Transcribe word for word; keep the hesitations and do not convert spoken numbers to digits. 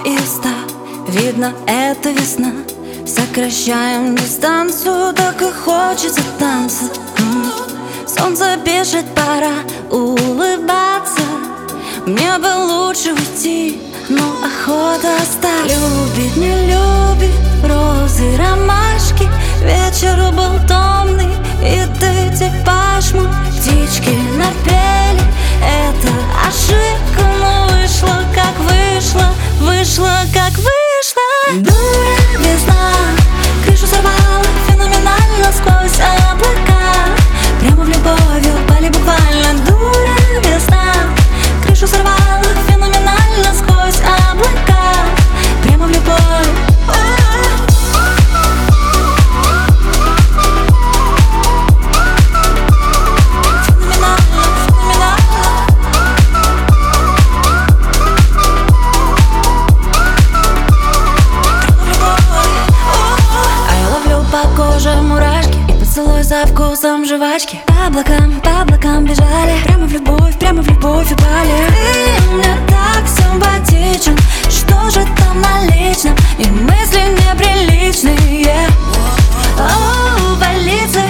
и став, видно, это весна. Сокращаем дистанцию, так и хочется танца. М-м. Солнце пишет, пора улыбаться. Мне бы лучше уйти, но охота остаться. Любит, не любит розы, ромашки. Вечер был томный, и ты типаж мой. Птички напели, это ошибка, но вышло, как вышло, вышло, как вышло. Дура, весна, крышу сорвала феноменально сквозь облака. Прямо в любовь упали буквально. Дура, весна, крышу сорвала феноменально сквозь облака. Прямо в любовь. Мурашки и поцелуй со вкусом жвачки. По облакам, по облакам бежали. Прямо в любовь, прямо в любовь упали. Ты мне так симпатичен, что же там на личном? И мысли неприличные. О, полиция